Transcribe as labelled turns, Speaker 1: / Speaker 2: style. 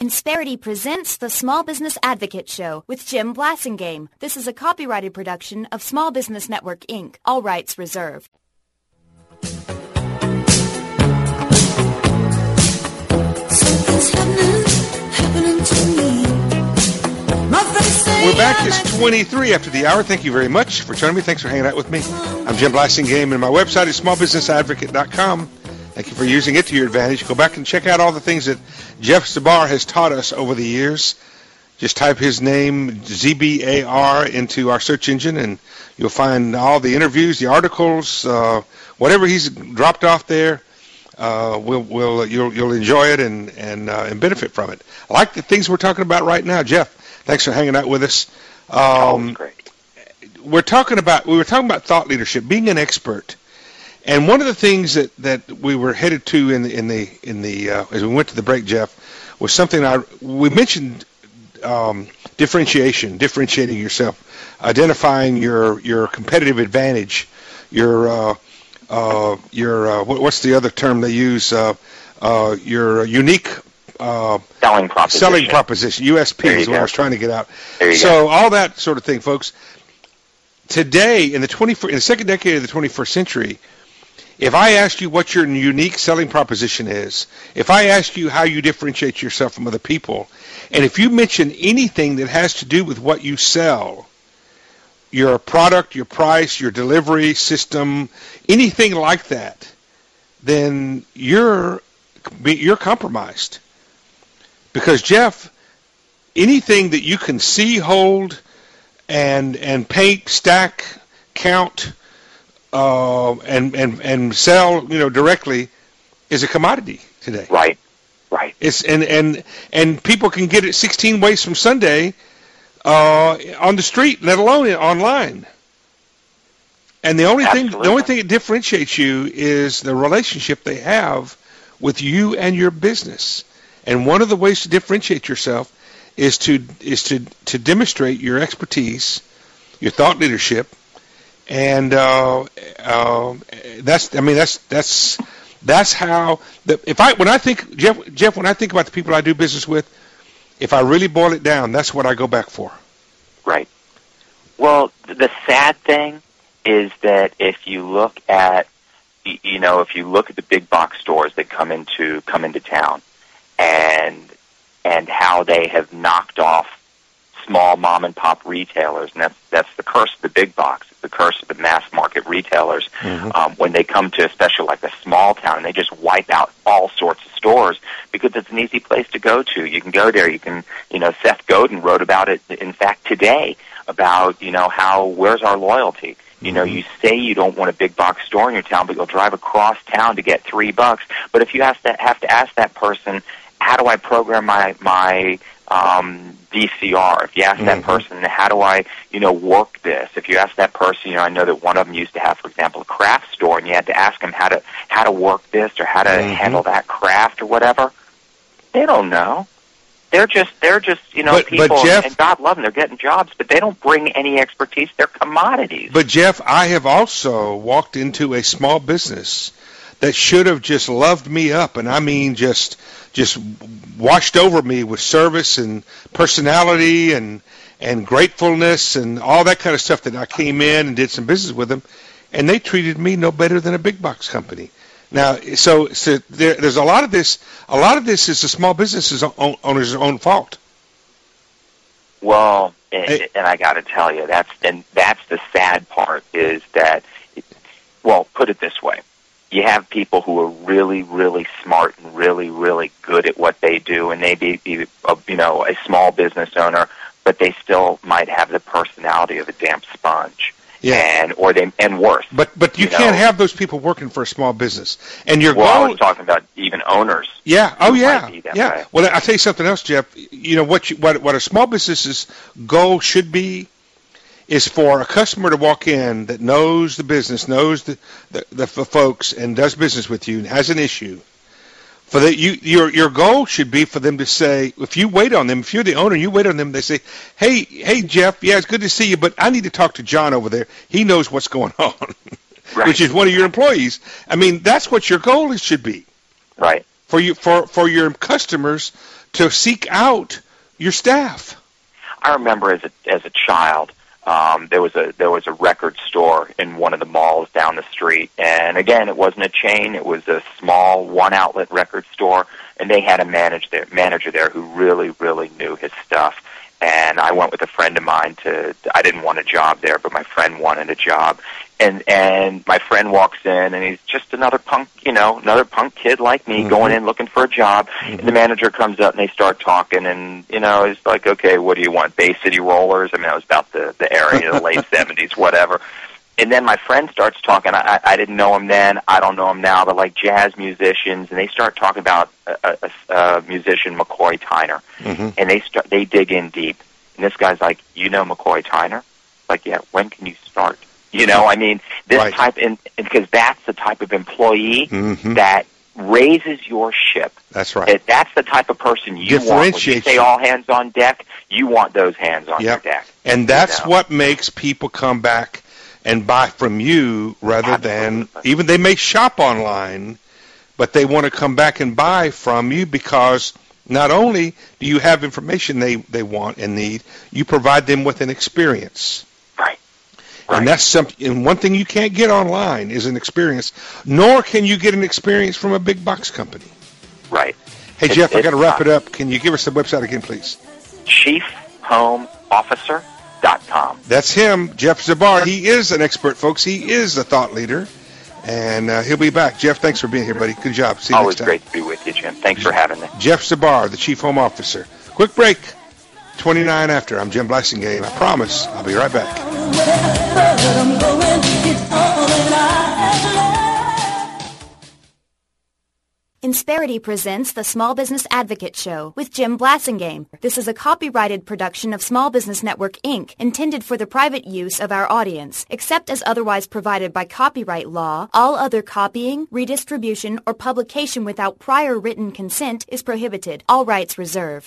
Speaker 1: Insperity presents the Small Business Advocate Show with Jim Blasingame. This is a copyrighted production of Small Business Network, Inc. All rights reserved.
Speaker 2: Something's happening to me.
Speaker 3: We're back. It's 23 after the hour. Thank you very much for joining me. Thanks for hanging out with me. I'm Jim Blasingame, and my website is smallbusinessadvocate.com. Thank you for using it to your advantage. Go back and check out all the things that Jeff Zabar has taught us over the years. Just type his name, ZBAR, into our search engine, and you'll find all the interviews, the articles, whatever he's dropped off there. You'll enjoy it and benefit from it. I like the things we're talking about right now, Jeff. Thanks for hanging out with us.
Speaker 4: Great.
Speaker 3: We were talking about thought leadership, being an expert. And one of the things that we were headed to in the as we went to the break, Jeff, was something we mentioned, differentiating yourself, identifying your competitive advantage, your what's the other term they use? Your unique
Speaker 4: selling proposition.
Speaker 3: USP is what I was trying to get out. So all that sort of thing, folks. Today, in the second decade of the 21st century, if I asked you what your unique selling proposition is, if I asked you how you differentiate yourself from other people, and if you mention anything that has to do with what you sell, your product, your price, your delivery system, anything like that, then you're compromised. Because, Jeff, anything that you can see, hold, and paint, stack, count, and sell, directly, is a commodity today.
Speaker 4: Right.
Speaker 3: It's and people can get it 16 ways from Sunday on the street, let alone online. And the only thing that differentiates you is the relationship they have with you and your business. And one of the ways to differentiate yourself is to demonstrate your expertise, your thought leadership. And that's how when I think about the people I do business with, if I really boil it down, that's what I go back for. Right.
Speaker 4: Well, the sad thing is that if you look at the big box stores that come into town, and how they have knocked off small mom and pop retailers, and that's the curse of the big box. It's the curse of the mass market retailers. Mm-hmm. When they come to especially like a small town, they just wipe out all sorts of stores because it's an easy place to go to. You can go there. You can, Seth Godin wrote about it, in fact, today, about, where's our loyalty?
Speaker 3: Mm-hmm.
Speaker 4: You say you don't want a big box store in your town, but you'll drive across town to get $3. But if you have to ask that person, how do I program my VCR? If you ask that person, how do I, work this? If you ask that person, I know that one of them used to have, for example, a craft store, and you had to ask them how to work this or how to handle that craft or whatever. They don't know. They're just people,
Speaker 3: but Jeff,
Speaker 4: and God love them, they're getting jobs, but they don't bring any expertise. They're commodities.
Speaker 3: But Jeff, I have also walked into a small business that should have just loved me up, and I mean just washed over me with service and personality and gratefulness and all that kind of stuff, that I came in and did some business with them, and they treated me no better than a big box company. Now, so there's a lot of this. A lot of this is the small business owner's own fault.
Speaker 4: Well, and I got to tell you, that's the sad part, is that, put it this way. You have people who are really, really smart and really, really good at what they do, and they be a small business owner, but they still might have the personality of a damp sponge.
Speaker 3: Yeah.
Speaker 4: And worse.
Speaker 3: But you can't have those people working for a small business. And your goal.
Speaker 4: I was talking about even owners.
Speaker 3: Yeah. Oh, yeah. Yeah.
Speaker 4: Way.
Speaker 3: Well, I'll tell you something else, Jeff. What a small business's goal should be is for a customer to walk in that knows the business, knows the folks, and does business with you and has an issue. Your goal should be for them to say, if you wait on them, if you're the owner, you wait on them, they say, hey Jeff, yeah, it's good to see you, but I need to talk to John over there. He knows what's going on,
Speaker 4: right.
Speaker 3: Which is one of your employees. I mean, that's what your goal should be.
Speaker 4: Right.
Speaker 3: For your customers to seek out your staff?
Speaker 4: I remember as a child, there was a record store in one of the malls down the street, and again, it wasn't a chain; it was a small one-outlet record store, and they had a manager there who really, really knew his stuff. And I went with a friend of mine I didn't want a job there, but my friend wanted a job. And my friend walks in, and he's just another punk kid like me, going in looking for a job. And the manager comes up, and they start talking, and, he's like, okay, what do you want, Bay City Rollers? I mean, that was about the area, the late 70s, whatever. And then my friend starts talking. I didn't know him then. I don't know him now, but like jazz musicians, and they start talking about a musician, McCoy Tyner, and they dig in deep. And this guy's like, you know McCoy Tyner? Like, yeah. When can you start? I mean, this type, and because that's the type of employee that raises your ship.
Speaker 3: That's right.
Speaker 4: That's the type of person you want. When you say all hands on deck, you want those hands on your deck.
Speaker 3: And that's what makes people come back and buy from you rather than, even they may shop online, but they want to come back and buy from you because not only do you have information they want and need, you provide them with an experience.
Speaker 4: Right.
Speaker 3: And that's something. And one thing you can't get online is an experience, nor can you get an experience from a big box company.
Speaker 4: Right.
Speaker 3: Hey, Jeff, I got to wrap it up. Can you give us the website again, please?
Speaker 4: ChiefHomeOfficer.com.
Speaker 3: That's him, Jeff Zabar. He is an expert, folks. He is a thought leader, and he'll be back. Jeff, thanks for being here, buddy. Good job. See you next time.
Speaker 4: Always great to be with you, Jim. Thanks for having me.
Speaker 3: Jeff Zabar, the Chief Home Officer. Quick break. 29 after. I'm Jim Blasingame. I promise I'll be right back.
Speaker 1: Insperity presents the Small Business Advocate Show with Jim Blasingame. This is a copyrighted production of Small Business Network, Inc., intended for the private use of our audience. Except as otherwise provided by copyright law, all other copying, redistribution, or publication without prior written consent is prohibited. All rights reserved.